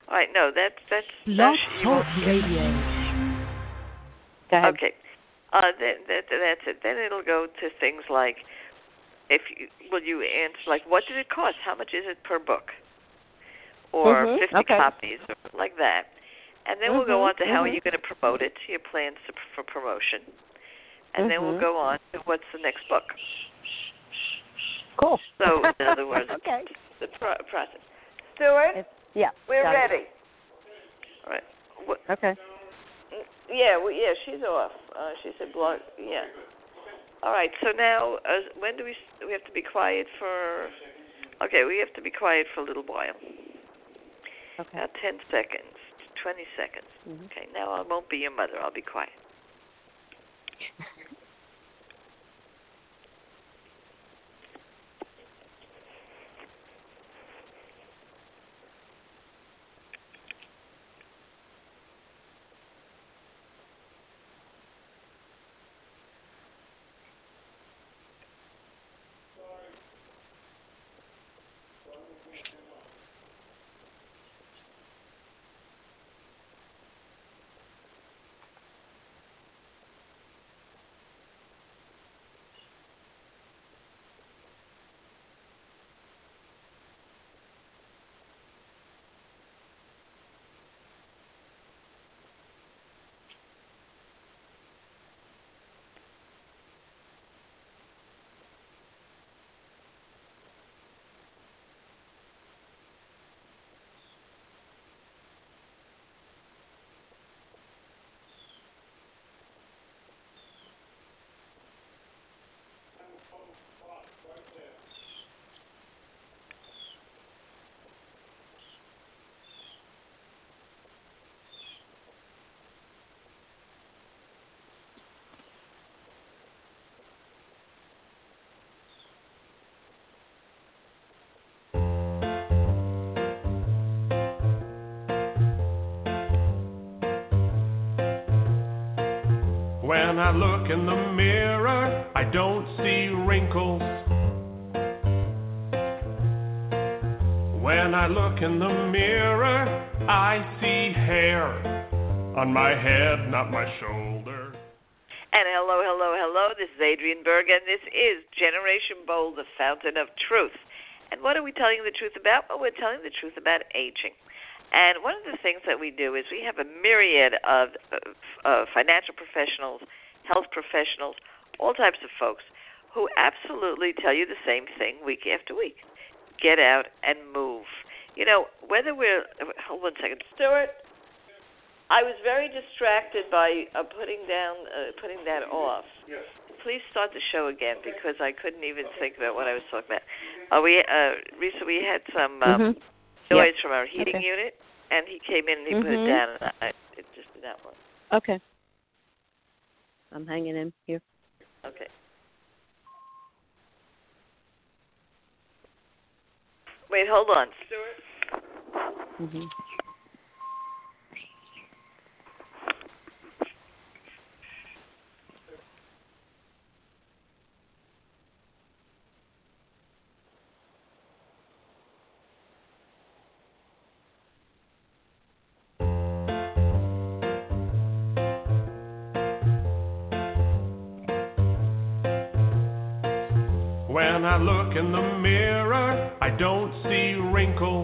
All right, no, that's Blog you Talk won't get. Radio. Go ahead. Okay, that's it. Then it'll go to things like, will you answer like, what did it cost? How much is it per book? Or 50 Okay. copies, or like that. And then we'll go on to how are you going to promote it, your plans for promotion. And then we'll go on to what's the next book. Cool. So, in other words, okay. the process. Stuart? We're ready. All right. Okay. Yeah, she's off. She said blog. Yeah. All right. So now, when do we have to be quiet for? Okay, we have to be quiet for a little while. Okay. About 10 seconds, 20 seconds. Okay. Now I won't be your mother. I'll be quiet. When I look in the mirror, I don't see wrinkles. When I look in the mirror, I see hair on my head, not my shoulder. And hello. This is Adrienne Berg, and this is Generation Bold, the fountain of truth. And what are we telling the truth about? Well, we're telling the truth about aging. And one of the things that we do is we have a myriad of financial professionals, health professionals, all types of folks who absolutely tell you the same thing week after week. Get out and move. You know, whether we're... Hold on a second. Stuart, I was very distracted by putting that off. Yes. Please start the show again because I couldn't even think about what I was talking about. Risa, we had some... noise from our heating unit, and he came in and he put it down, and it just did not work. Okay. I'm hanging in here. Okay. Wait, hold on. Stuart? When I look in the mirror, I don't see wrinkles.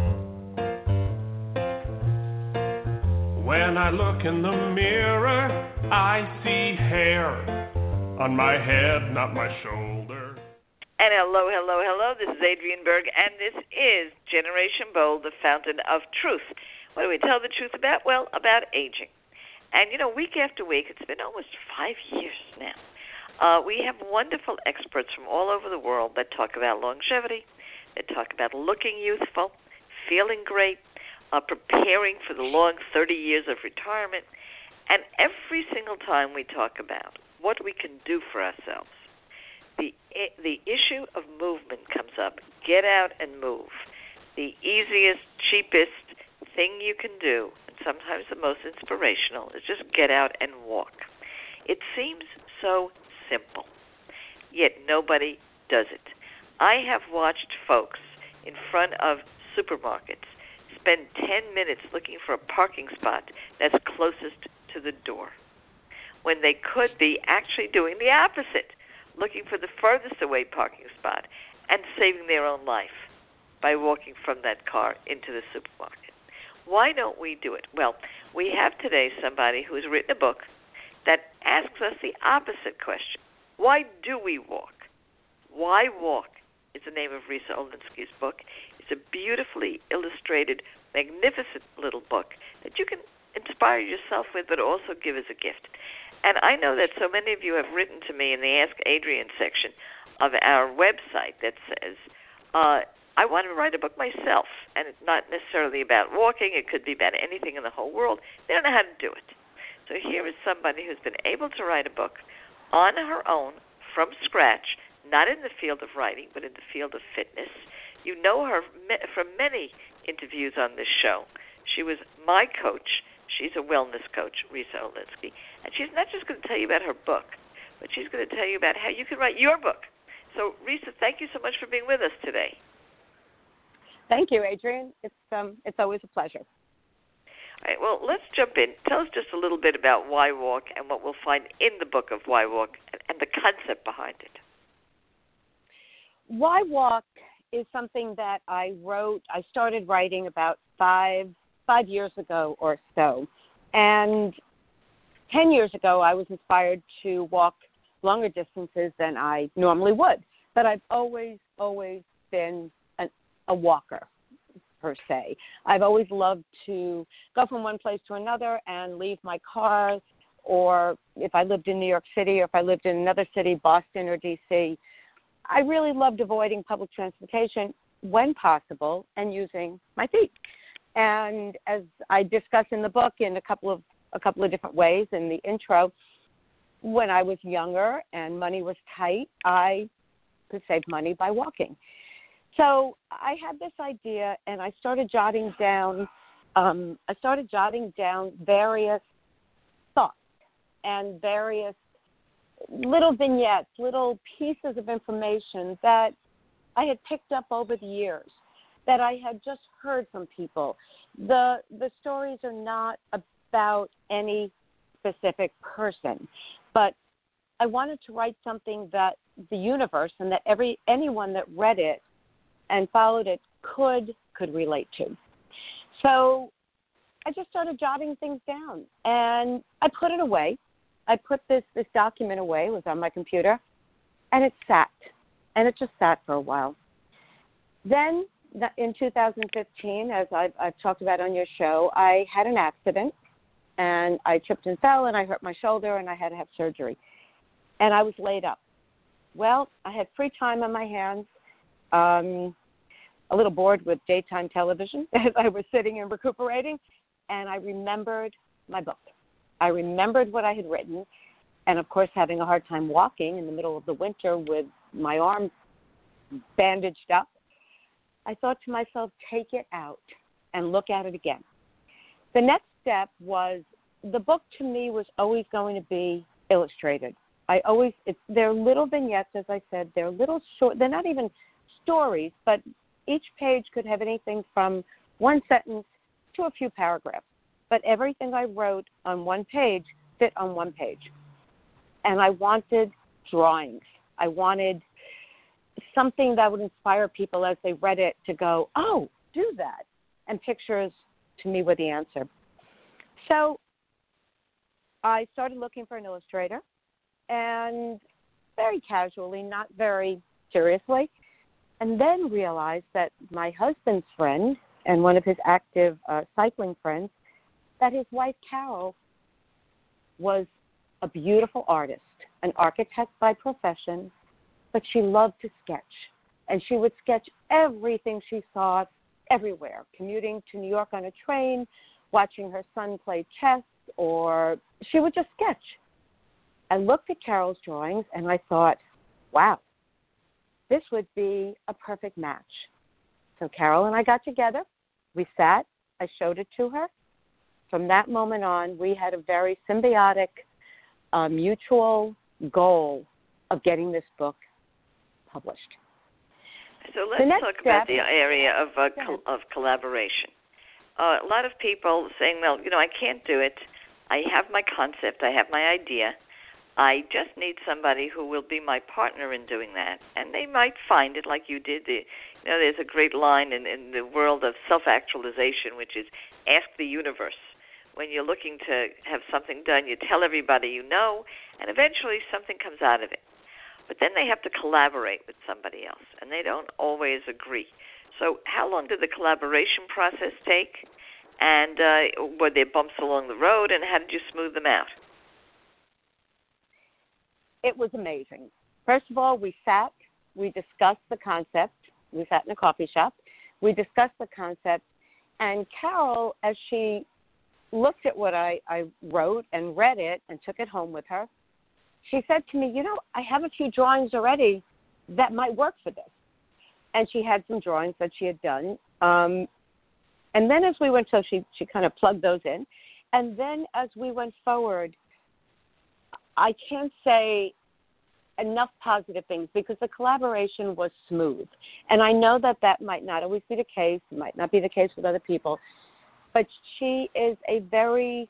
When I look in the mirror, I see hair on my head, not my shoulder. And hello. This is Adrienne Berg, and this is Generation Bold, the fountain of truth. What do we tell the truth about? Well, about aging. And, you know, week after week, it's been almost 5 years now. We have wonderful experts from all over the world that talk about longevity, that talk about looking youthful, feeling great, preparing for the long 30 years of retirement. And every single time we talk about what we can do for ourselves, the issue of movement comes up. Get out and move. The easiest, cheapest thing you can do, and sometimes the most inspirational, is just get out and walk. It seems so simple, yet nobody does it. I have watched folks in front of supermarkets spend 10 minutes looking for a parking spot that's closest to the door, when they could be actually doing the opposite, looking for the furthest away parking spot and saving their own life by walking from that car into the supermarket. Why don't we do it? Well, we have today somebody who's written a book that asks us the opposite question. Why do we walk? Why Walk is the name of Risa Olinsky's book. It's a beautifully illustrated, magnificent little book that you can inspire yourself with, but also give as a gift. And I know that so many of you have written to me in the Ask Adrienne section of our website that says, I want to write a book myself, and it's not necessarily about walking. It could be about anything in the whole world. They don't know how to do it. So here is somebody who's been able to write a book on her own from scratch, not in the field of writing, but in the field of fitness. You know her from many interviews on this show. She was my coach. She's a wellness coach, Risa Olinsky. And she's not just going to tell you about her book, but she's going to tell you about how you can write your book. So, Risa, thank you so much for being with us today. Thank you, Adrienne. It's always a pleasure. All right, well, let's jump in. Tell us just a little bit about Why Walk and what we'll find in the book of Why Walk and the concept behind it. Why Walk is something that I started writing about five years ago or so. And 10 years ago, I was inspired to walk longer distances than I normally would. But I've always been a walker, per se. I've always loved to go from one place to another and leave my car, or if I lived in New York City or if I lived in another city, Boston or D.C., I really loved avoiding public transportation when possible and using my feet. And as I discuss in the book in a couple of different ways in the intro, when I was younger and money was tight, I could save money by walking. So I had this idea, and I started jotting down. Various thoughts and various little vignettes, little pieces of information that I had picked up over the years, that I had just heard from people. The stories are not about any specific person, but I wanted to write something that the universe and that anyone that read it and followed it could relate to. So I just started jotting things down, and I put it away. I put this document away. It was on my computer, and it sat, and it just sat for a while. Then in 2015, as I've talked about on your show, I had an accident, and I tripped and fell, and I hurt my shoulder, and I had to have surgery, and I was laid up. Well, I had free time on my hands, a little bored with daytime television as I was sitting and recuperating, and I remembered my book. I remembered what I had written, and, of course, having a hard time walking in the middle of the winter with my arm bandaged up, I thought to myself, take it out and look at it again. The next step was the book to me was always going to be illustrated. They're little vignettes, as I said. They're little short. They're not even stories, but each page could have anything from one sentence to a few paragraphs. But everything I wrote on one page fit on one page. And I wanted drawings. I wanted something that would inspire people as they read it to go, oh, do that. And pictures, to me, were the answer. So I started looking for an illustrator, and very casually, not very seriously, and then realized that my husband's friend and one of his active cycling friends, that his wife, Carol, was a beautiful artist, an architect by profession, but she loved to sketch. And she would sketch everything she saw everywhere, commuting to New York on a train, watching her son play chess, or she would just sketch. I looked at Carol's drawings, and I thought, wow, this would be a perfect match. So Carol and I got together. We sat. I showed it to her. From that moment on, we had a very symbiotic, mutual goal of getting this book published. So let's talk about the area of collaboration. a lot of people saying, well, I can't do it. I have my concept. I have my idea. I just need somebody who will be my partner in doing that. And they might find it like you did. There's a great line in the world of self-actualization, which is ask the universe. When you're looking to have something done, you tell everybody you know, and eventually something comes out of it. But then they have to collaborate with somebody else, and they don't always agree. So how long did the collaboration process take? And were there bumps along the road, and how did you smooth them out? It was amazing. First of all, we discussed the concept. We sat in a coffee shop. We discussed the concept. And Carol, as she looked at what I wrote and read it and took it home with her, she said to me, I have a few drawings already that might work for this. And she had some drawings that she had done. And then as we went, so she kind of plugged those in. And then as we went forward, I can't say enough positive things because the collaboration was smooth. And I know that might not always be the case. It might not be the case with other people. But she is a very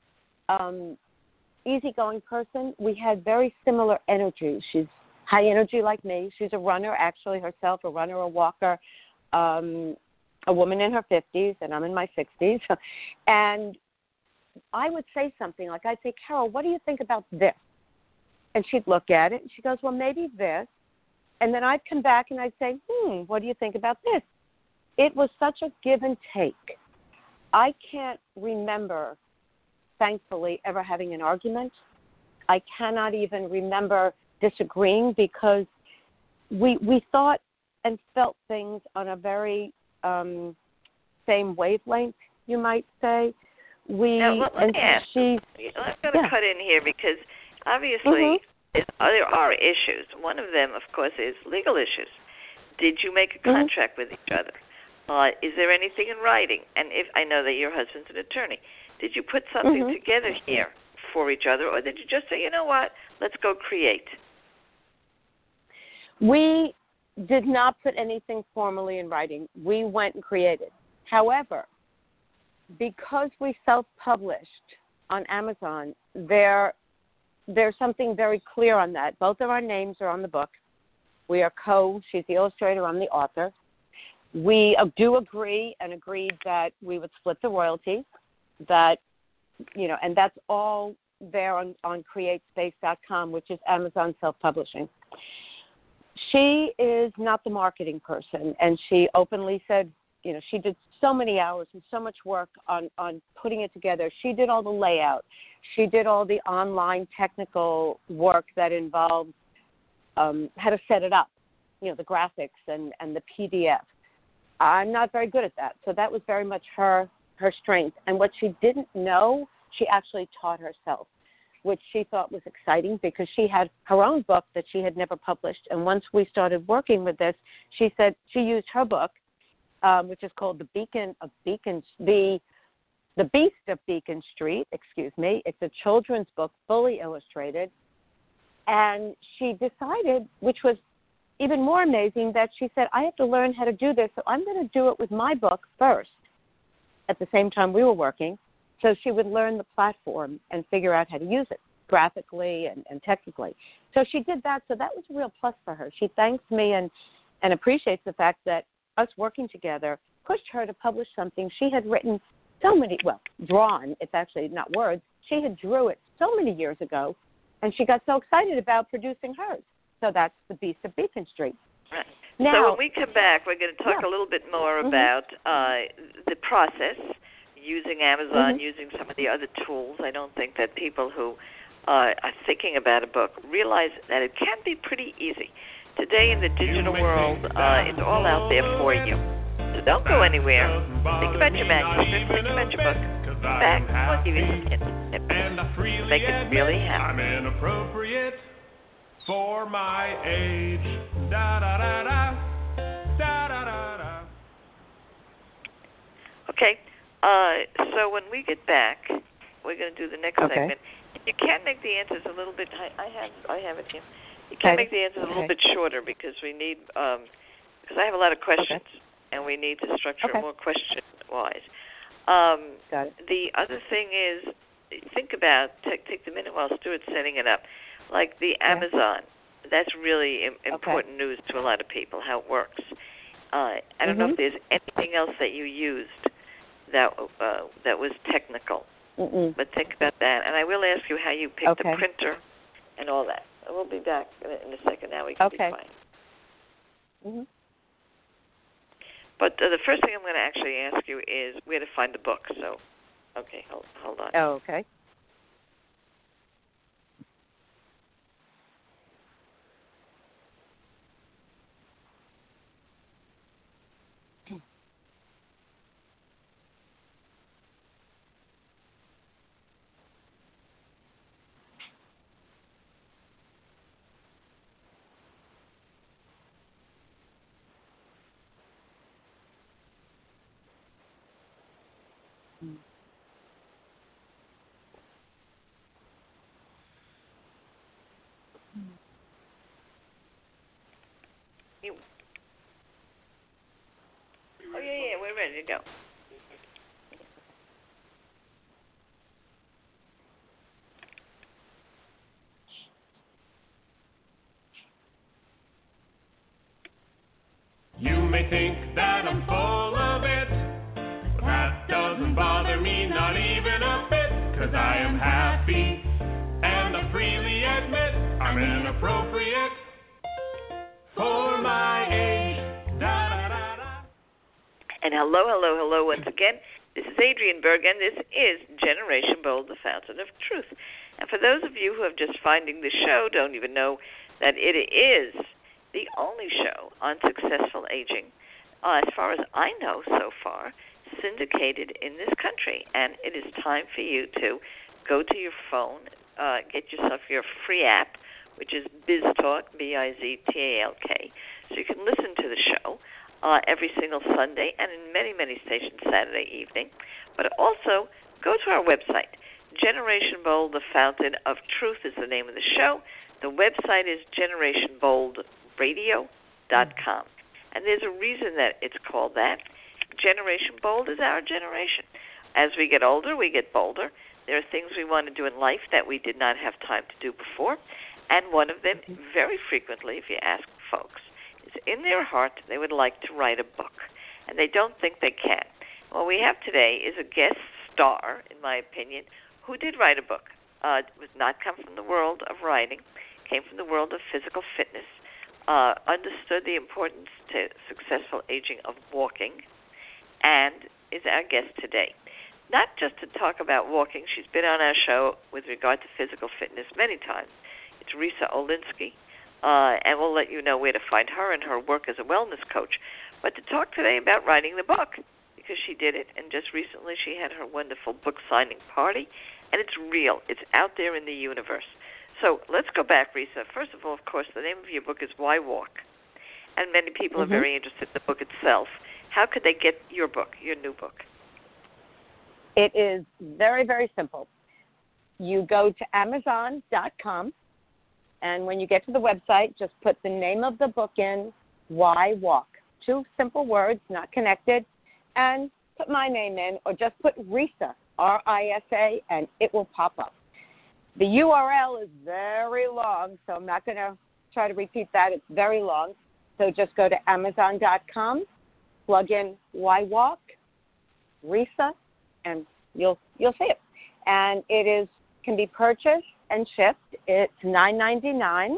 easygoing person. We had very similar energy. She's high energy like me. She's a runner, actually herself, a runner, a walker, a woman in her 50s, and I'm in my 60s. And I would say something like, I'd say, Carol, what do you think about this? And she'd look at it, and she goes, well, maybe this. And then I'd come back, and I'd say, what do you think about this? It was such a give and take. I can't remember, thankfully, ever having an argument. I cannot even remember disagreeing because we thought and felt things on a very same wavelength, you might say. Now, let me ask. I'm going to cut in here because obviously there are issues. One of them, of course, is legal issues. Did you make a contract with each other? Is there anything in writing? And if I know that your husband's an attorney, did you put something together here for each other, or did you just say, you know what, let's go create? We did not put anything formally in writing. We went and created. However, because we self-published on Amazon, there's something very clear on that. Both of our names are on the book. We are she's the illustrator, I'm the author. We do agree and agreed that we would split the royalties, that, and that's all there on createspace.com, which is Amazon self-publishing. She is not the marketing person, and she openly said, she did so many hours and so much work on putting it together. She did all the layout. She did all the online technical work that involved how to set it up, the graphics and the PDF. I'm not very good at that, so that was very much her strength. And what she didn't know, she actually taught herself, which she thought was exciting because she had her own book that she had never published. And once we started working with this, she said she used her book, which is called The Beast of Beacon Street. It's a children's book, fully illustrated. And she decided, which was even more amazing, that she said, I have to learn how to do this, so I'm going to do it with my book first at the same time we were working, so she would learn the platform and figure out how to use it graphically and technically. So she did that, so that was a real plus for her. She thanks me and appreciates the fact that us working together pushed her to publish something she had written drawn, it's actually not words, she had drew it so many years ago, and she got so excited about producing hers. So that's The Beast of Beacon Street. Right. Now, so when we come back, we're going to talk a little bit more about the process, using Amazon, using some of the other tools. I don't think that people who are thinking about a book realize that it can be pretty easy. Today in the digital world, it's all out there for you. So don't go anywhere. Think about your manuscript. Think about your book. Come back. We'll give you some hints. Make it really happen. I'm inappropriate for my age. Da da da da. Da da da da. Okay. So when we get back, we're going to do the next segment. You can make the answers a little bit. I have it here. You can make the answers a little bit shorter because we need because I have a lot of questions and we need to structure it more question-wise. Got it. The other thing is, think about, take the minute while Stuart's setting it up, like the Amazon. That's really important news to a lot of people, how it works. I don't know if there's anything else that you used that was technical, but think about that. And I will ask you how you picked the printer and all that. We'll be back in a second. Now we can be quiet. Mm-hmm. But the first thing I'm going to actually ask you is where to find the book. So, okay, hold on. Oh, okay. Oh, yeah, we're ready to go. You may think that I'm full of it, but that doesn't bother me, not even a bit, 'cause I am happy, and I freely admit I'm inappropriate for my age. Da-da-da-da. And hello once again. This is Adrienne Berg, and this is Generation Bold, the Fountain of Truth. And for those of you who are just finding the show, don't even know that it is the only show on successful aging, as far as I know so far, syndicated in this country. And it is time for you to go to your phone, get yourself your free app, which is BizTalk, BizTalk, so you can listen to the show every single Sunday and in many, many stations Saturday evening. But also go to our website. Generation Bold, the Fountain of Truth is the name of the show. The website is generationboldradio.com. And there's a reason that it's called that. Generation Bold is our generation. As we get older, we get bolder. There are things we want to do in life that we did not have time to do before. And one of them, very frequently, if you ask folks, is in their heart they would like to write a book. And they don't think they can. What we have today is a guest star, in my opinion, who did write a book. It was not come from the world of writing, came from the world of physical fitness, understood the importance to successful aging of walking, and is our guest today. Not just to talk about walking. She's been on our show with regard to physical fitness many times. It's Risa Olinsky, and we'll let you know where to find her and her work as a wellness coach. But to talk today about writing the book, because she did it, and just recently she had her wonderful book signing party, and it's real. It's out there in the universe. So let's go back, Risa. First of all, of course, the name of your book is Why Walk? And many people are very interested in the book itself. How could they get your book, your new book? It is very, very simple. You go to Amazon.com, and when you get to the website, just put the name of the book in, Why Walk. 2 simple words, not connected, and put my name in, or just put Risa, R-I-S-A, and it will pop up. The URL is very long, so I'm not going to try to repeat that. It's very long. So just go to Amazon.com, plug in Why Walk, Risa, and you'll see it. And it can be purchased and shipped. It's $9.99.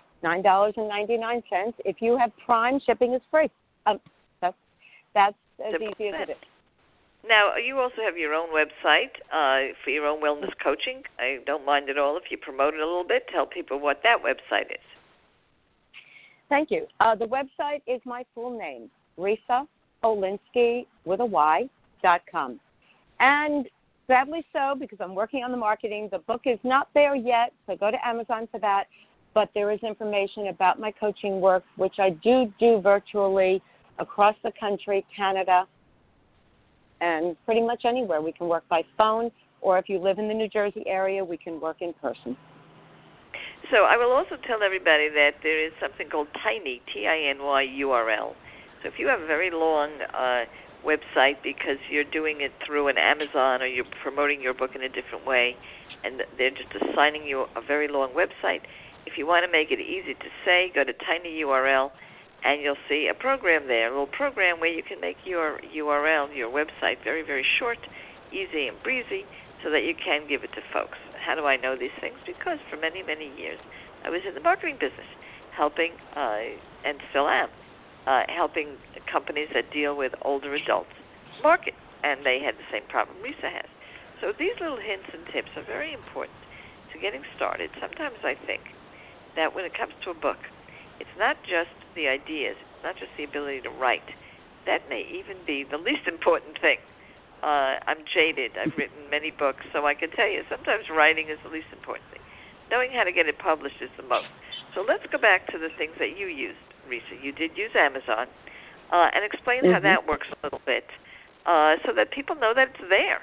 If you have Prime, shipping is free. That's as easy as it is. Now, you also have your own website for your own wellness coaching. I don't mind at all if you promote it a little bit. Tell people what that website is. Thank you. The website is my full name, Risa Olinsky with a Y.com. And sadly so, because I'm working on the marketing, the book is not there yet, so go to Amazon for that. But there is information about my coaching work, which I do virtually across the country, Canada, and pretty much anywhere. We can work by phone, or if you live in the New Jersey area, we can work in person. So I will also tell everybody that there is something called Tiny, Tiny URL. So if you have a very long website because you're doing it through an Amazon or you're promoting your book in a different way, and they're just assigning you a very long website. If you want to make it easy to say, go to tinyurl, and you'll see a program there, a little program where you can make your URL, your website, very, very short, easy and breezy, so that you can give it to folks. How do I know these things? Because for many, many years, I was in the marketing business, helping, and still am, helping companies that deal with older adults market, and they had the same problem Risa has. So these little hints and tips are very important to getting started. Sometimes I think that when it comes to a book, it's not just the ideas, it's not just the ability to write. That may even be the least important thing. I'm jaded. I've written many books, so I can tell you sometimes writing is the least important thing. Knowing how to get it published is the most. So let's go back to the things that you used, Risa. You did use Amazon, and explain how that works a little bit so that people know that it's there.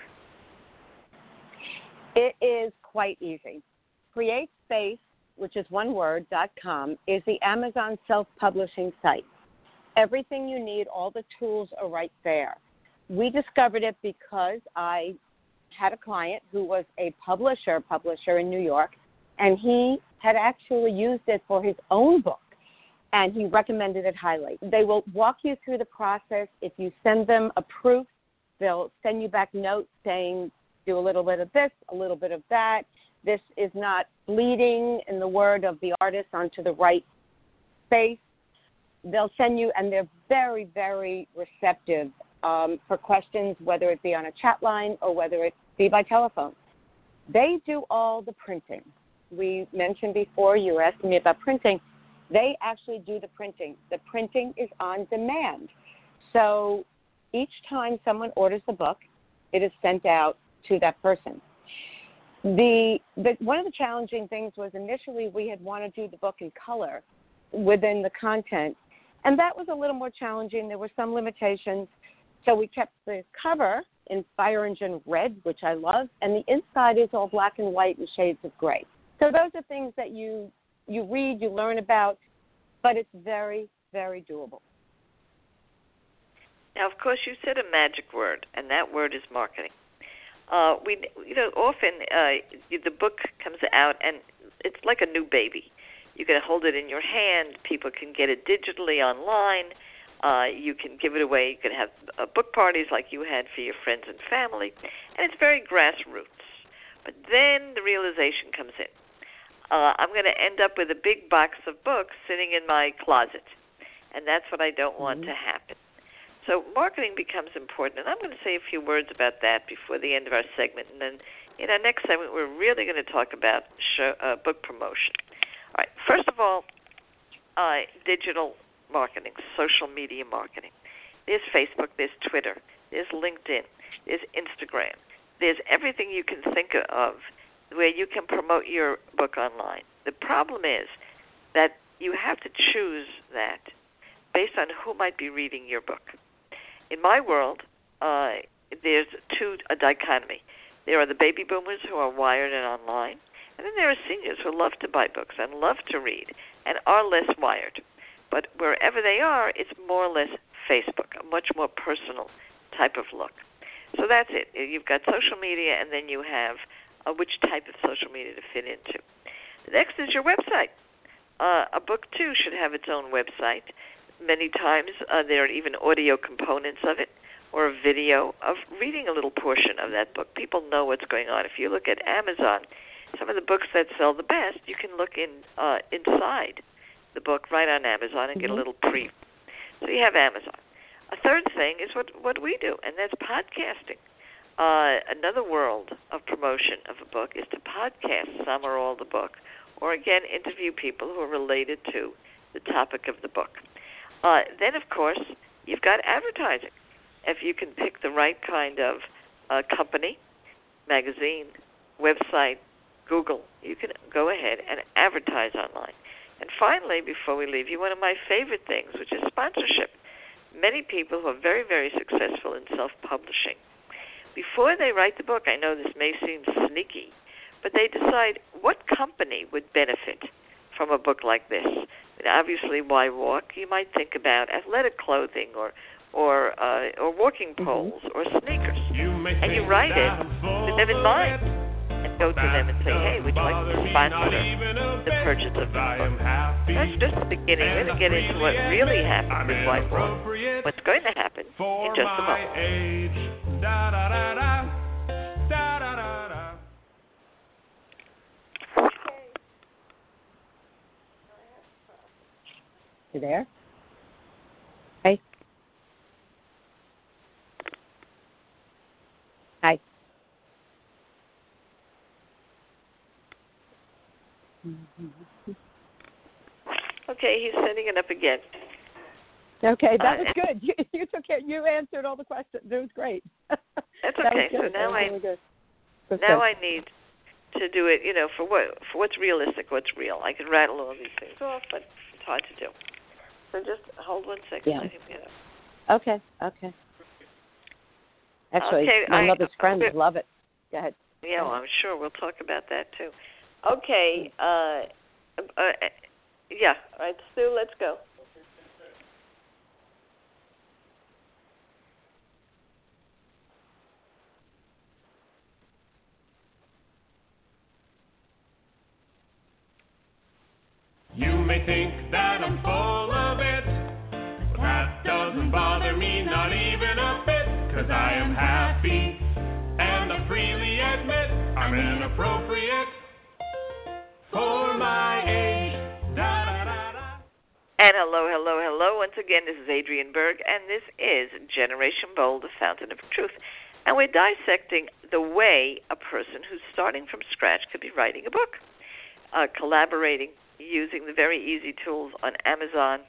It is quite easy. CreateSpace, which is one word, .com, is the Amazon self-publishing site. Everything you need, all the tools are right there. We discovered it because I had a client who was a publisher in New York, and he had actually used it for his own book, and he recommended it highly. They will walk you through the process. If you send them a proof, they'll send you back notes saying, do a little bit of this, a little bit of that. This is not bleeding, in the word of the artist, onto the right space. They'll send you, and they're very, very receptive for questions, whether it be on a chat line or whether it be by telephone. They do all the printing. We mentioned before, you were asking me about printing. They actually do the printing. The printing is on demand. So each time someone orders the book, it is sent out to that person. One of the challenging things was initially we had wanted to do the book in color within the content, and that was a little more challenging. There were some limitations. So we kept the cover in fire engine red, which I love, and the inside is all black and white and shades of gray. So those are things that you read, you learn about, but it's very, very doable. Now, of course, you said a magic word, and that word is marketing. Often the book comes out, and it's like a new baby. You can hold it in your hand. People can get it digitally online. You can give it away. You can have book parties like you had for your friends and family, and it's very grassroots. But then the realization comes in. I'm going to end up with a big box of books sitting in my closet, and that's what I don't want to happen. So marketing becomes important, and I'm going to say a few words about that before the end of our segment, and then in our next segment we're really going to talk about book promotion. All right, first of all, digital marketing, social media marketing. There's Facebook, there's Twitter, there's LinkedIn, there's Instagram. There's everything you can think of where you can promote your book online. The problem is that you have to choose that based on who might be reading your book. In my world, there's a dichotomy. There are the baby boomers who are wired and online, and then there are seniors who love to buy books and love to read and are less wired. But wherever they are, it's more or less Facebook, a much more personal type of look. So that's it. You've got social media, and then you have which type of social media to fit into. The next is your website. A book, too, should have its own website. Many times there are even audio components of it or a video of reading a little portion of that book. People know what's going on. If you look at Amazon, some of the books that sell the best, you can look inside the book right on Amazon and get a little preview. So you have Amazon. A third thing is what we do, and that's podcasting. Another world of promotion of a book is to podcast some or all the book, or again, interview people who are related to the topic of the book. Then, of course, you've got advertising. If you can pick the right kind of company, magazine, website, Google, you can go ahead and advertise online. And finally, before we leave you, one of my favorite things, which is sponsorship. Many people who are very, very successful in self-publishing, before they write the book, I know this may seem sneaky, but they decide what company would benefit from a book like this. And obviously, why walk? You might think about athletic clothing or or walking poles or sneakers, and you write it with them in mind, and go to them and say, hey, would you like to sponsor the purchase of this book? That's just the beginning. We're going to get into what really happens with Whiteboard, what's going to happen in just a moment. You there? Hey. Hi. Okay, he's setting it up again. Okay, that was good. You took care. You answered all the questions. It was great. That's okay. So now I need to do it. You know, for what's realistic, what's real. I can rattle all these things off, but it's hard to do. So just hold 1 second. Yeah. Let him get up. Okay. Actually, my mother's friends love it. Go ahead. Yeah, well, I'm sure we'll talk about that too. Okay. Yeah. All right, Stu, let's go. You may think that I'm full of it, but that doesn't bother me, not even a bit, 'cause I am happy, and I freely admit I'm inappropriate for my age. And hello. Once again, this is Adrienne Berg, and this is Generation Bold, the Fountain of Truth. And we're dissecting the way a person who's starting from scratch could be writing a book, collaborating, using the very easy tools on Amazon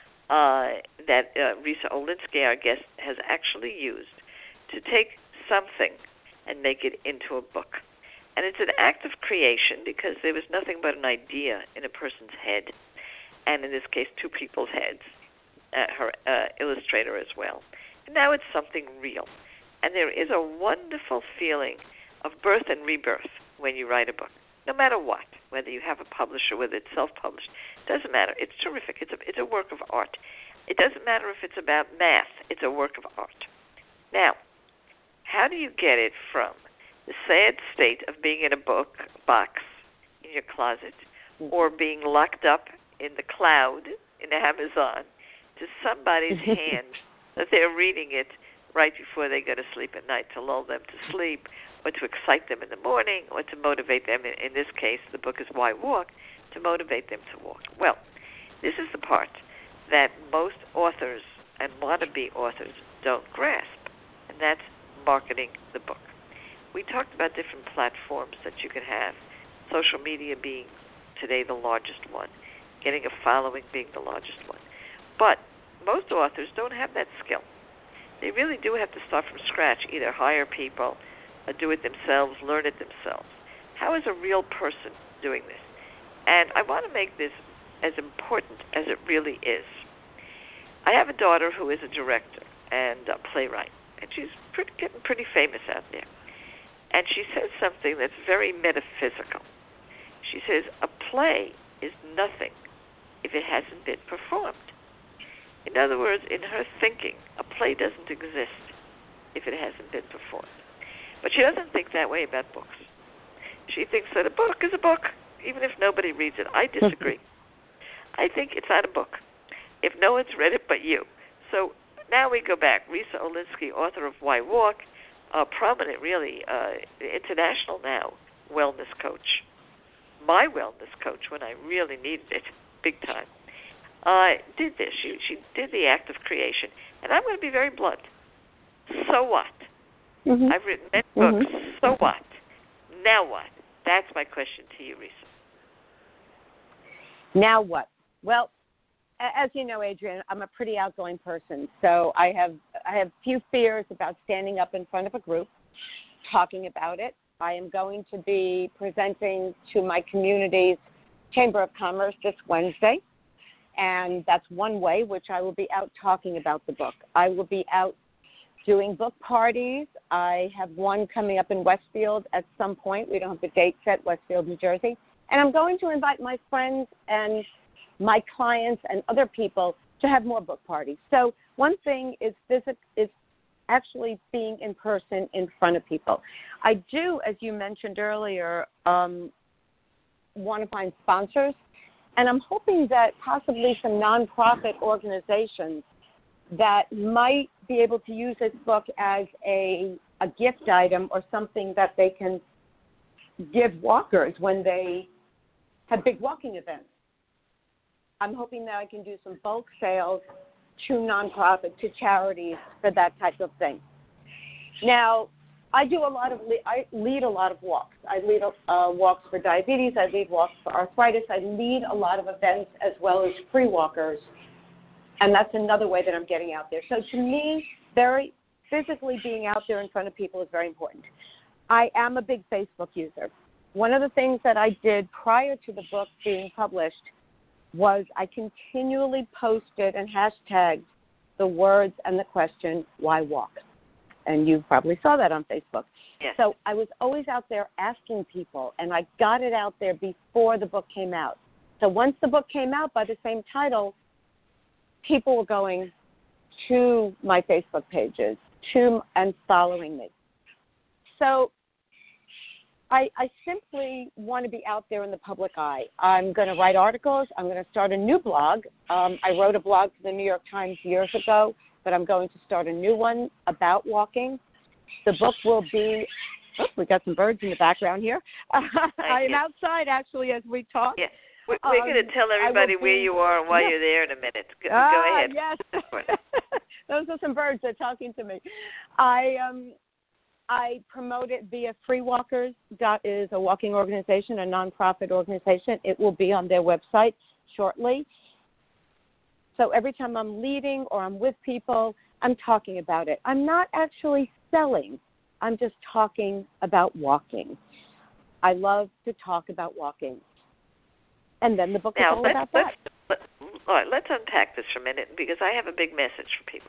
that Risa Olinsky, our guest, has actually used to take something and make it into a book. And it's an act of creation because there was nothing but an idea in a person's head, and in this case, two people's heads, her illustrator as well. And now it's something real. And there is a wonderful feeling of birth and rebirth when you write a book, no matter what, whether you have a publisher, whether it's self-published. Doesn't matter. It's terrific. It's a work of art. It doesn't matter if it's about math. It's a work of art. Now, how do you get it from the sad state of being in a box in your closet or being locked up in the cloud in Amazon to somebody's hand that they're reading it right before they go to sleep at night to lull them to sleep or to excite them in the morning or to motivate them? In this case, the book is Why Walk, to motivate them to walk. Well, this is the part that most authors and wannabe authors don't grasp, and that's marketing the book. We talked about different platforms that you can have, social media being today the largest one, getting a following being the largest one. But most authors don't have that skill. They really do have to start from scratch, either hire people, or do it themselves, learn it themselves. How is a real person doing this? And I want to make this as important as it really is. I have a daughter who is a director and a playwright, and she's getting pretty famous out there. And she says something that's very metaphysical. She says, a play is nothing if it hasn't been performed. In other words, in her thinking, a play doesn't exist if it hasn't been performed. But she doesn't think that way about books. She thinks that a book is a book, even if nobody reads it. I disagree. I think it's not a book if no one's read it but you. So now we go back. Risa Olinsky, author of Why Walk, prominent, really, international now, wellness coach. My wellness coach when I really needed it, big time, did this. She did the act of creation. And I'm going to be very blunt. So what? Mm-hmm. I've written many books. So what? Now what? That's my question to you, Risa. Now what? Well, as you know, Adrienne, I'm a pretty outgoing person, so I have few fears about standing up in front of a group, talking about it. I am going to be presenting to my community's Chamber of Commerce this Wednesday, and that's one way which I will be out talking about the book. I will be out doing book parties. I have one coming up in Westfield at some point. We don't have the date set, Westfield, New Jersey. And I'm going to invite my friends and my clients and other people to have more book parties. So One thing is actually being in person in front of people. I do, as you mentioned earlier, want to find sponsors, and I'm hoping that possibly some nonprofit organizations that might be able to use this book as a gift item or something that they can give walkers when they have big walking events. I'm hoping that I can do some bulk sales to nonprofits, to charities for that type of thing. Now, I lead a lot of walks. I lead walks for diabetes. I lead walks for arthritis. I lead a lot of events as well as free walkers, and that's another way that I'm getting out there. So to me, very physically being out there in front of people is very important. I am a big Facebook user. One of the things that I did prior to the book being published was I continually posted and hashtagged the words and the question, why walk? And you probably saw that on Facebook. Yes. So I was always out there asking people, and I got it out there before the book came out. So once the book came out by the same title, people were going to my Facebook pages and following me. So I simply want to be out there in the public eye. I'm going to write articles. I'm going to start a new blog. I wrote a blog for the New York Times years ago, but I'm going to start a new one about walking. The book will be we got some birds in the background here. I am outside, actually, as we talk. Yeah. We're going to tell everybody where you are and why you're there in a minute. Go ahead. Yes. Those are some birds that are talking to me. I promote it via Free Walkers. Is a walking organization, a nonprofit organization. It will be on their website shortly. So every time I'm leading or I'm with people, I'm talking about it. I'm not actually selling. I'm just talking about walking. I love to talk about walking. And then the book is all about that. All right, let's unpack this for a minute because I have a big message for people.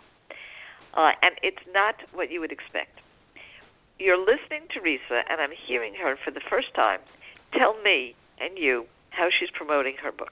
And it's not what you would expect. You're listening to Risa, and I'm hearing her for the first time tell me and you how she's promoting her book.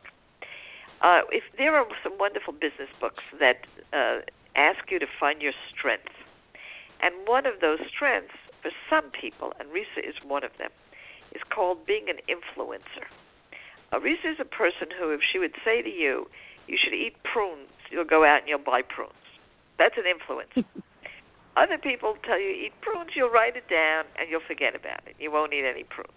If there are some wonderful business books that ask you to find your strengths, and one of those strengths for some people, and Risa is one of them, is called being an influencer. Risa is a person who, if she would say to you, you should eat prunes, you'll go out and you'll buy prunes. That's an influence. Other people tell you eat prunes, you'll write it down, and you'll forget about it. You won't eat any prunes.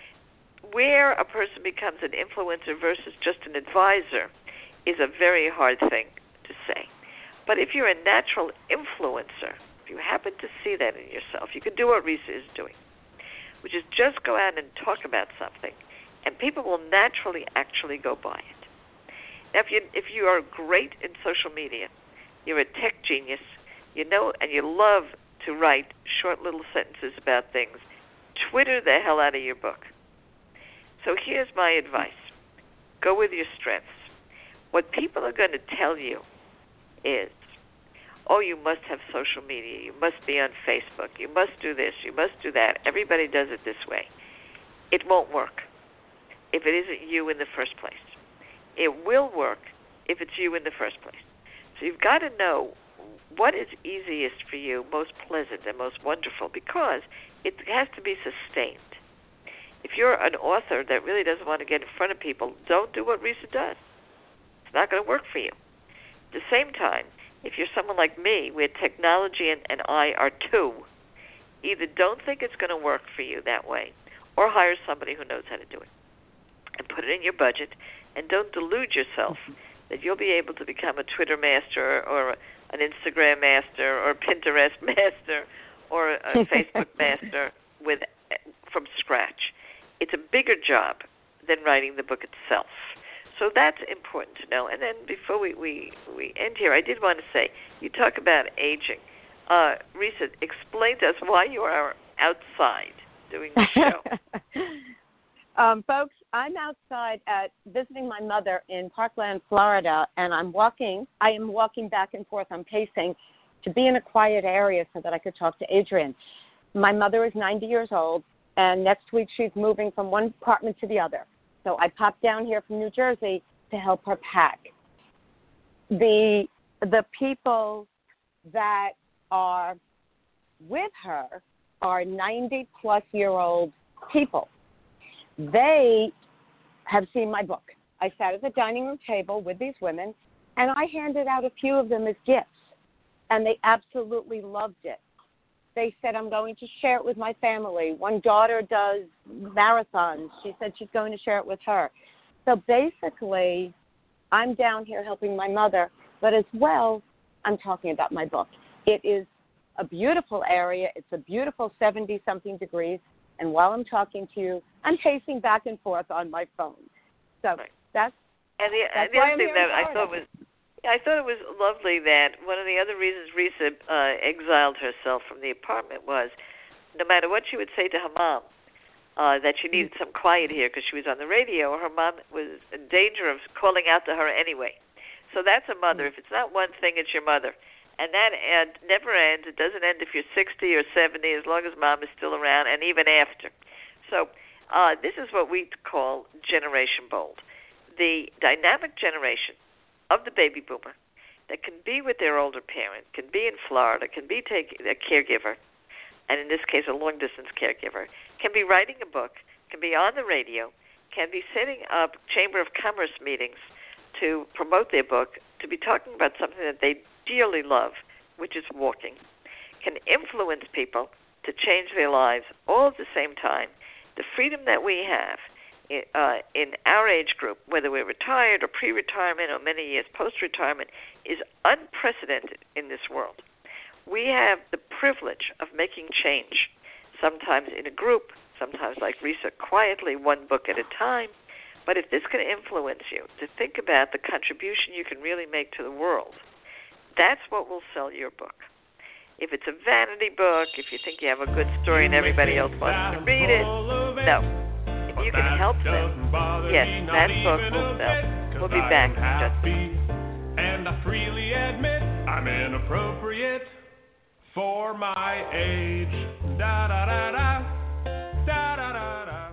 Where a person becomes an influencer versus just an advisor is a very hard thing to say. But if you're a natural influencer, if you happen to see that in yourself, you can do what Risa is doing, which is just go out and talk about something, and people will naturally actually go buy it. Now, if you are great in social media, you're a tech genius, you know, and you love to write short little sentences about things, Twitter the hell out of your book. So here's my advice. Go with your strengths. What people are going to tell you is, oh, you must have social media, you must be on Facebook, you must do this, you must do that. Everybody does it this way. It won't work if it isn't you in the first place. It will work if it's you in the first place. So you've got to know what is easiest for you, most pleasant and most wonderful, because it has to be sustained. If you're an author that really doesn't want to get in front of people, don't do what Risa does. It's not going to work for you. At the same time, if you're someone like me, where technology and I are two, either don't think it's going to work for you that way, or hire somebody who knows how to do it. And put it in your budget, and don't delude yourself that you'll be able to become a Twitter master or an Instagram master or a Pinterest master or a Facebook master from scratch. It's a bigger job than writing the book itself. So that's important to know. And then before we end here, I did want to say, you talk about aging. Risa, explain to us why you are outside doing the show. Folks, I'm outside visiting my mother in Parkland, Florida, and I am walking back and forth. I'm pacing to be in a quiet area so that I could talk to Adrian. My mother is 90 years old, and next week she's moving from one apartment to the other. So I popped down here from New Jersey to help her pack. The the people that are with her are 90-plus-year-old people. They have seen my book. I sat at the dining room table with these women, and I handed out a few of them as gifts, and they absolutely loved it. They said, I'm going to share it with my family. One daughter does marathons. She said she's going to share it with her. So basically, I'm down here helping my mother, but as well, I'm talking about my book. It is a beautiful area. It's a beautiful 70-something degrees. And while I'm talking to you, I'm pacing back and forth on my phone. So that's the other thing that I thought it was lovely that one of the other reasons Risa exiled herself from the apartment was no matter what she would say to her mom, that she needed some quiet here because she was on the radio, her mom was in danger of calling out to her anyway. So that's a mother. If it's not one thing, it's your mother. And that never ends. It doesn't end if you're 60 or 70, as long as mom is still around, and even after. So this is what we call Generation Bold, the dynamic generation of the baby boomer that can be with their older parent, can be in Florida, can be a caregiver, and in this case a long-distance caregiver, can be writing a book, can be on the radio, can be setting up Chamber of Commerce meetings to promote their book, to be talking about something that they dearly love, which is walking, can influence people to change their lives all at the same time. The freedom that we have in our age group, whether we're retired or pre-retirement or many years post-retirement, is unprecedented in this world. We have the privilege of making change, sometimes in a group, sometimes like Risa, quietly, one book at a time. But if this can influence you to think about the contribution you can really make to the world, that's what will sell your book. If it's a vanity book, if you think you have a good story and everybody else wants to read it, no. If you can help them, yes, that book will sell. We'll be back in just a minute. And I freely admit I'm inappropriate for my age. Da da da da, da da da da.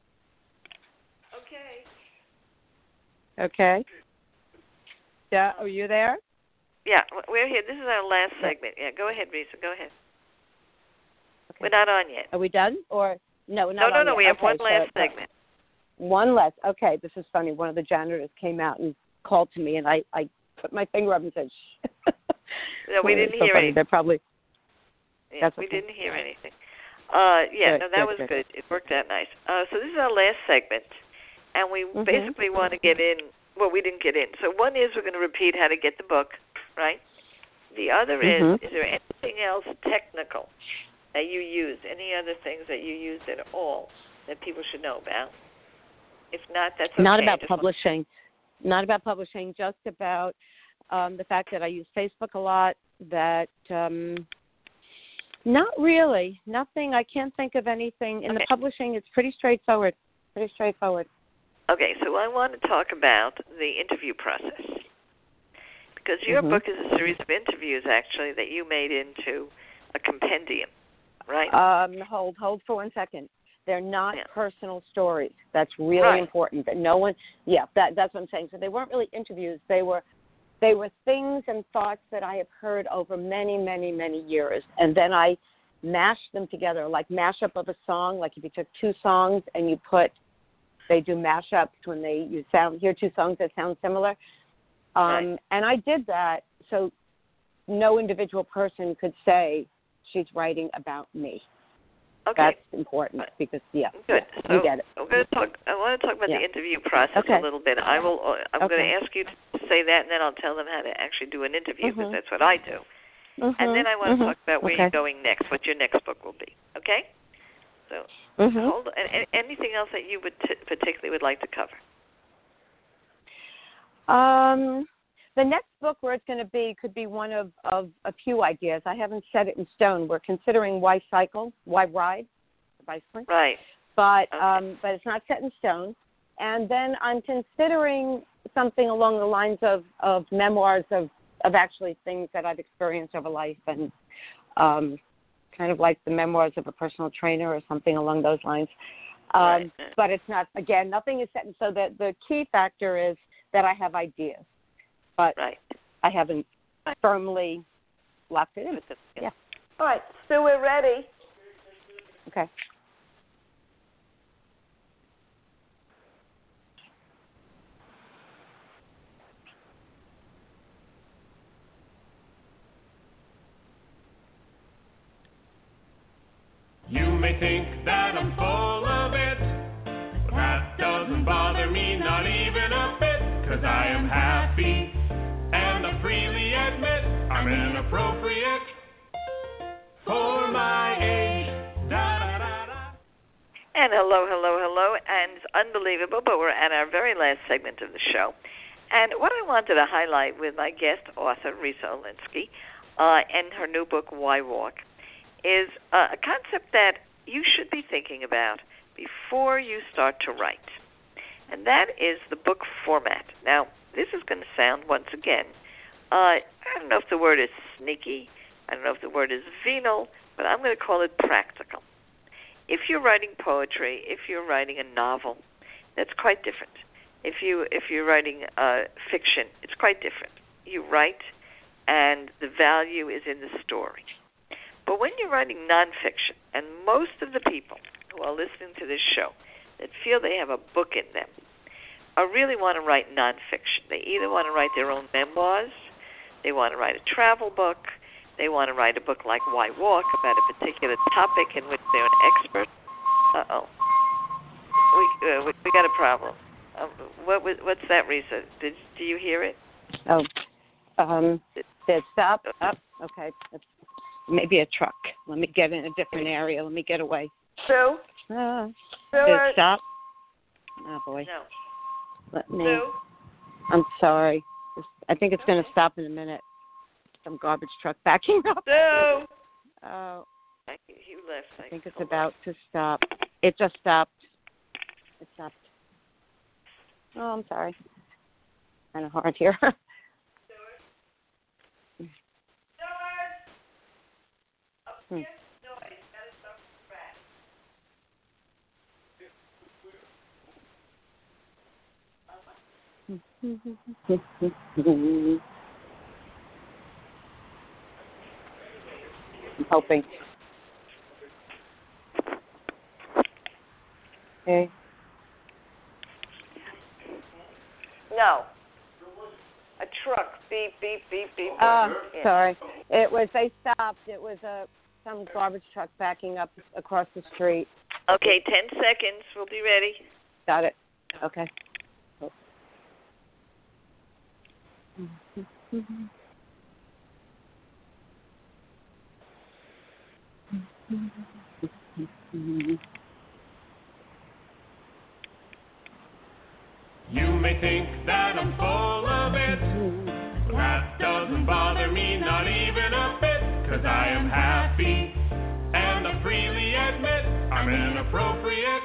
Okay. Yeah, are you there? Yeah, we're here. This is our last segment. Yeah, go ahead, Risa. Go ahead. Okay. We're not on yet. Are we done? Or no, we're not on No. yet. We have one so last segment. One less. Okay, this is funny. One of the janitors came out and called to me, and I put my finger up and said, shh. No, we didn't hear anything. They're probably... Yeah, we didn't hear anything. That was good. It worked out nice. So this is our last segment, and we basically want to get in. Well, we didn't get in. So one is we're going to repeat how to get the book, right? The other is there anything else technical that you use, any other things that you use at all that people should know about? If not, that's okay. Not about publishing. Not about publishing, just about the fact that I use Facebook a lot, that not really. Nothing. I can't think of anything. In the publishing, it's pretty straightforward. Okay, so I want to talk about the interview process. Because your book is a series of interviews, actually, that you made into a compendium, right? Hold for 1 second. They're not personal stories. That's really important. That no one, that's what I'm saying. So they weren't really interviews. They were things and thoughts that I have heard over many, many, many years. And then I mashed them together, like mashup of a song. Like if you took two songs and you they do mashups when you hear two songs that sound similar. And I did that so no individual person could say she's writing about me. Okay. That's important because, Good. So you get it. I want to talk about the interview process a little bit. I'm going to ask you to say that, and then I'll tell them how to actually do an interview because that's what I do. And then I want to talk about where you're going next, what your next book will be. Okay? So hold on. And anything else that you would particularly would like to cover? The next book where it's going to be could be one of a few ideas. I haven't set it in stone. We're considering why cycle, why ride, bicycling. Right. But it's not set in stone. And then I'm considering something along the lines of memoirs of actually things that I've experienced over life and kind of like the memoirs of a personal trainer or something along those lines. But it's not, again, nothing is set in stone. The key factor is that I have ideas. But I haven't firmly locked it in. Yeah. All right, Sue, we're ready. Okay. You may think that I'm full of it, but that doesn't bother me, not even a bit, 'cause I am happy, and I freely admit I'm inappropriate for my age. Da-da-da-da. And hello, and it's unbelievable, but we're at our very last segment of the show. And what I wanted to highlight with my guest author, Risa Olinsky, and her new book, Why Walk, is a concept that you should be thinking about before you start to write. And that is the book format. Now, this is going to sound, once again, I don't know if the word is sneaky, I don't know if the word is venal, but I'm going to call it practical. If you're writing poetry, if you're writing a novel, that's quite different. If you're writing fiction, it's quite different. You write, and the value is in the story. But when you're writing nonfiction, and most of the people who are listening to this show that feel they have a book in them, really want to write nonfiction. They either want to write their own memoirs, they want to write a travel book, they want to write a book like Why Walk about a particular topic in which they're an expert. Uh-oh. We got a problem. What's that, Risa? Do you hear it? Oh, did stop? Up. Okay. Maybe a truck. Let me get in a different area. Let me get away. Sue? Did it stop? Oh, boy. No. Let me. Sue? I'm sorry. I think it's going to stop in a minute. Some garbage truck backing up. Sue? Oh. You left. I think it's about to stop. It just stopped. It stopped. Oh, I'm sorry. Kind of hard here. I'm hoping. Okay. No. A truck. Beep, beep, beep, beep. Sorry. They stopped. It was some garbage truck backing up across the street. Okay, 10 seconds. We'll be ready. Got it. Okay. You may think that I'm full of it, but that doesn't bother me, not even a bit, 'cause I am happy, and I freely admit I'm inappropriate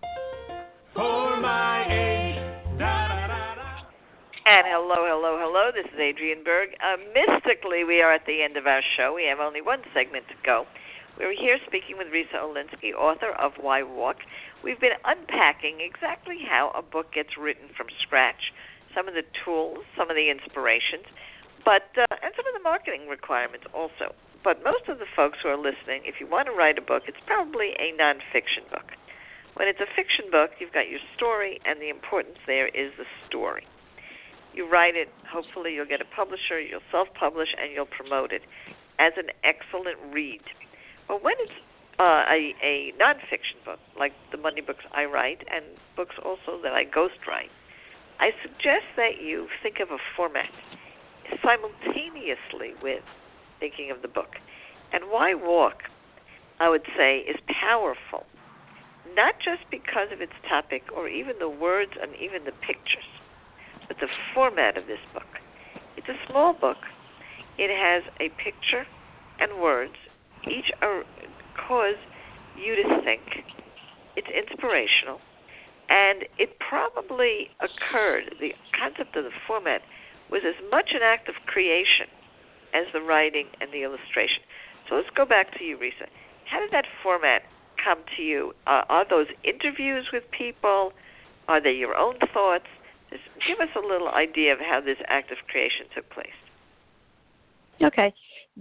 for my age. Da-da-da-da. And hello. This is Adrienne Berg. Mystically, we are at the end of our show. We have only one segment to go. We're here speaking with Risa Olinsky, author of Why Walk. We've been unpacking exactly how a book gets written from scratch, some of the tools, some of the inspirations, and some of the marketing requirements also. But most of the folks who are listening, if you want to write a book, it's probably a nonfiction book. When it's a fiction book, you've got your story, and the importance there is the story. You write it, hopefully you'll get a publisher, you'll self-publish, and you'll promote it as an excellent read. But when it's a nonfiction book, like the money books I write and books also that I ghostwrite, I suggest that you think of a format simultaneously with thinking of the book. And Why Walk, I would say, is powerful, not just because of its topic or even the words and even the pictures, but the format of this book. It's a small book. It has a picture and words. Each cause you to think. It's inspirational. And it probably occurred, the concept of the format was as much an act of creation as the writing and the illustration. So let's go back to you, Risa. How did that format come to you? Are those interviews with people? Are they your own thoughts? Just give us a little idea of how this act of creation took place. Okay.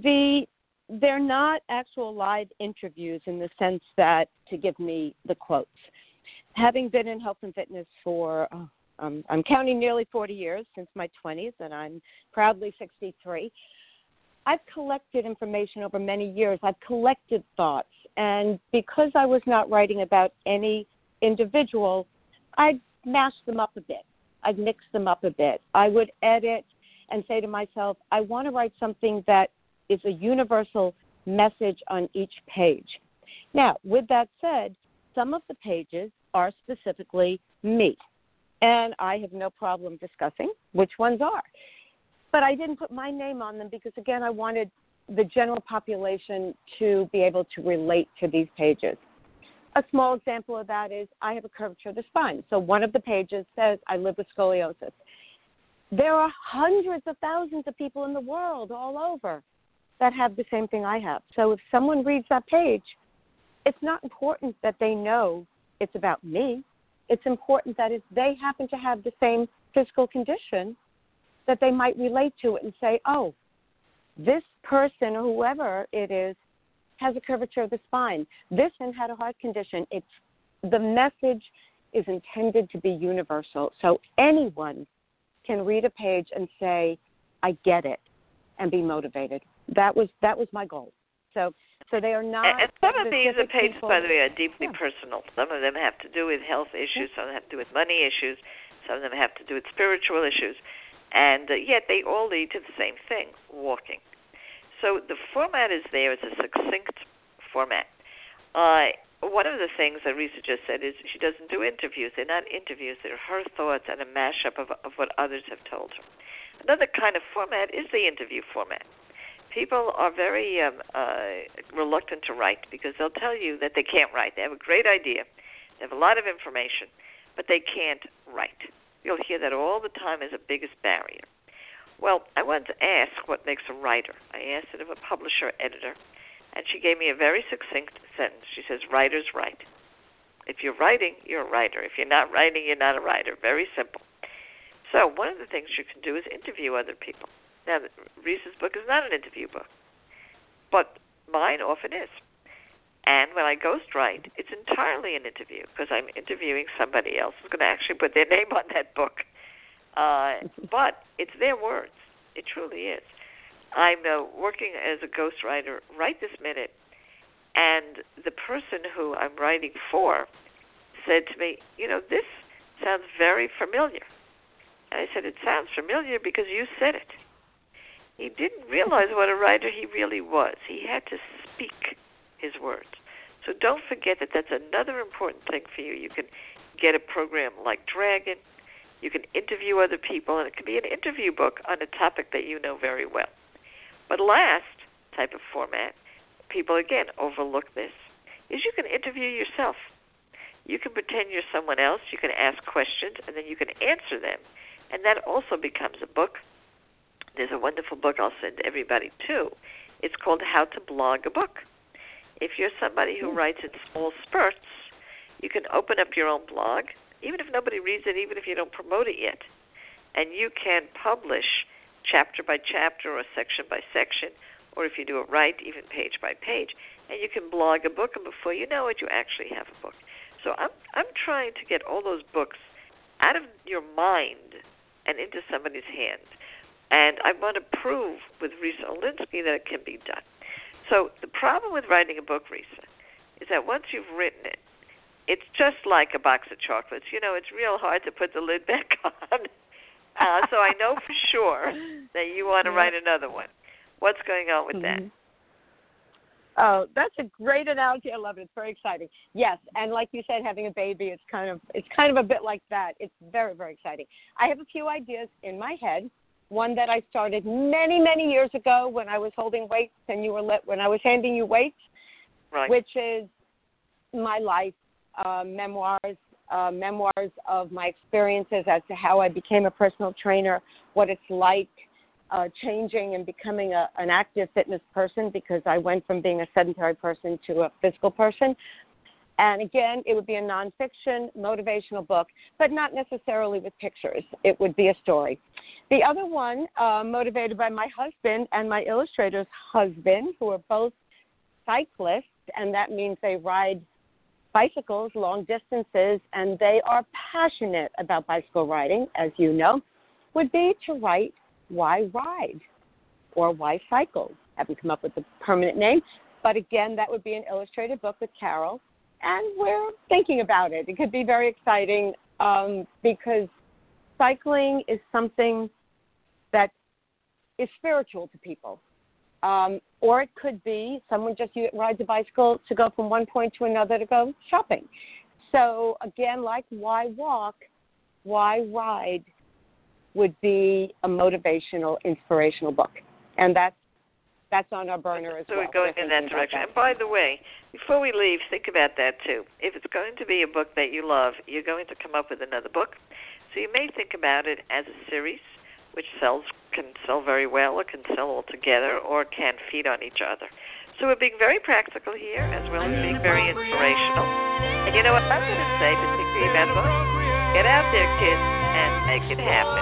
They're not actual live interviews in the sense that to give me the quotes. Having been in health and fitness for, I'm counting nearly 40 years, since my 20s, and I'm proudly 63, I've collected information over many years. I've collected thoughts. And because I was not writing about any individual, I'd mash them up a bit. I'd mix them up a bit. I would edit and say to myself, I want to write something that is a universal message on each page. Now, with that said, some of the pages are specifically me, and I have no problem discussing which ones are. But I didn't put my name on them because, again, I wanted the general population to be able to relate to these pages. A small example of that is I have a curvature of the spine. So one of the pages says I live with scoliosis. There are hundreds of thousands of people in the world all over that have the same thing I have. So if someone reads that page, it's not important that they know it's about me. It's important that if they happen to have the same physical condition, that they might relate to it and say, oh, this person or whoever it is has a curvature of the spine. This one had a heart condition. The message is intended to be universal. So anyone can read a page and say, I get it, and be motivated. That was my goal. So they are not. And some of these pages, people, by the way, are deeply personal. Some of them have to do with health issues. Some of them have to do with money issues. Some of them have to do with spiritual issues. And yet they all lead to the same thing, walking. So the format is there. It's a succinct format. One of the things that Risa just said is she doesn't do interviews. They're not interviews. They're her thoughts and a mashup of what others have told her. Another kind of format is the interview format. People are very reluctant to write because they'll tell you that they can't write. They have a great idea. They have a lot of information, but they can't write. You'll hear that all the time as the biggest barrier. Well, I wanted to ask what makes a writer. I asked it of a publisher editor, and she gave me a very succinct sentence. She says, writers write. If you're writing, you're a writer. If you're not writing, you're not a writer. Very simple. So one of the things you can do is interview other people. Now, Risa's book is not an interview book, but mine often is. And when I ghostwrite, it's entirely an interview because I'm interviewing somebody else who's going to actually put their name on that book. But it's their words. It truly is. I'm working as a ghostwriter right this minute, and the person who I'm writing for said to me, this sounds very familiar. And I said, it sounds familiar because you said it. He didn't realize what a writer he really was. He had to speak his words. So don't forget that that's another important thing for you. You can get a program like Dragon. You can interview other people, and it can be an interview book on a topic that you know very well. But last type of format, people, again, overlook this, is you can interview yourself. You can pretend you're someone else. You can ask questions, and then you can answer them. And that also becomes a book. There's a wonderful book I'll send everybody too. It's called How to Blog a Book. If you're somebody who writes in small spurts, you can open up your own blog, even if nobody reads it, even if you don't promote it yet. And you can publish chapter by chapter or section by section, or if you do it right, even page by page. And you can blog a book, and before you know it, you actually have a book. So I'm trying to get all those books out of your mind and into somebody's hand. And I want to prove with Risa Olinsky that it can be done. So the problem with writing a book, Risa, is that once you've written it, it's just like a box of chocolates. It's real hard to put the lid back on. So I know for sure that you want to write another one. What's going on with that? Oh, that's a great analogy. I love it. It's very exciting. Yes, and like you said, having a baby, it's kind of a bit like that. It's very, very exciting. I have a few ideas in my head. One that I started many, many years ago when I was holding weights and when I was handing you weights, right, which is my life, memoirs of my experiences as to how I became a personal trainer, what it's like changing and becoming an active fitness person because I went from being a sedentary person to a physical person. And again, it would be a nonfiction, motivational book, but not necessarily with pictures. It would be a story. The other one, motivated by my husband and my illustrator's husband, who are both cyclists, and that means they ride bicycles long distances, and they are passionate about bicycle riding, as you know, would be to write Why Ride or Why Cycle. Haven't come up with a permanent name, but again, that would be an illustrated book with Carol, and we're thinking about it. It could be very exciting because cycling is something that is spiritual to people. Or it could be someone just rides a bicycle to go from one point to another to go shopping. So again, like Why Walk, Why Ride would be a motivational, inspirational book. And that's on our burner as well. So we're going in that direction. And by the way, before we leave, think about that too. If it's going to be a book that you love, you're going to come up with another book. So you may think about it as a series, which can sell very well or can sell all together or can feed on each other. So we're being very practical here as well as being very inspirational. And you know what I'm going to say, particularly about books? Get out there, kids, and make it happen.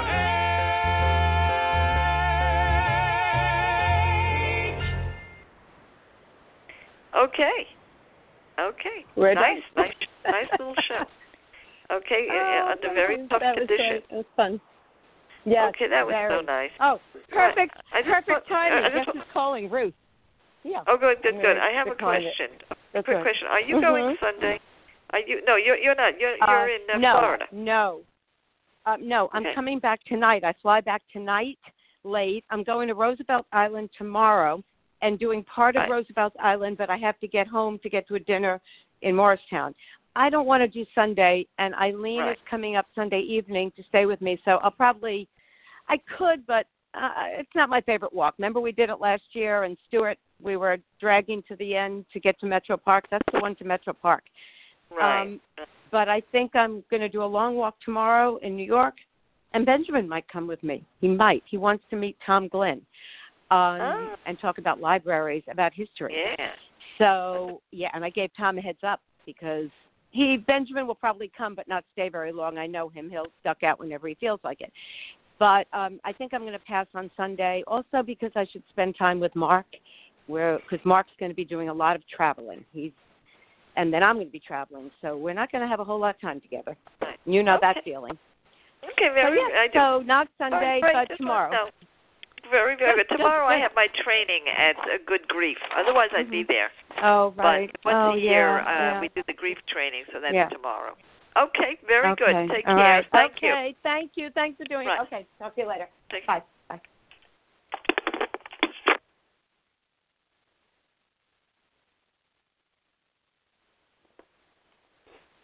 Okay. We're nice done. little show. Okay, under very tough conditions. It was fun. Yes, okay, that was so nice. Oh, perfect timing. I Guess who's calling? Ruth. Yeah. Oh, good. I have a question. A quick question. Are you going Sunday? Are you? No, you're not. You're in Florida. No, I'm coming back tonight. I fly back tonight late. I'm going to Roosevelt Island tomorrow and doing part of Roosevelt Island, but I have to get home to get to a dinner in Morristown. I don't want to do Sunday, and Eileen is coming up Sunday evening to stay with me, so I could, but it's not my favorite walk. Remember we did it last year, and Stuart, we were dragging to the end to get to Metro Park. That's the one to Metro Park. Right. But I think I'm going to do a long walk tomorrow in New York, and Benjamin might come with me. He might. He wants to meet Tom Glenn and talk about libraries, about history. Yeah. So, and I gave Tom a heads up because Benjamin will probably come but not stay very long. I know him. He'll duck out whenever he feels like it. But I think I'm going to pass on Sunday also because I should spend time with Mark because Mark's going to be doing a lot of traveling. And then I'm going to be traveling. So we're not going to have a whole lot of time together. You know that feeling. Okay, so not Sunday, but tomorrow. No. Very, very good. Tomorrow I have my training at Good Grief. Otherwise I'd be there. Oh, right. But once a year we do the grief training, so that's tomorrow. Okay, very good. Take care. Right. Thank you. Okay, thank you. Thanks for doing it. Okay, talk to you later. Bye.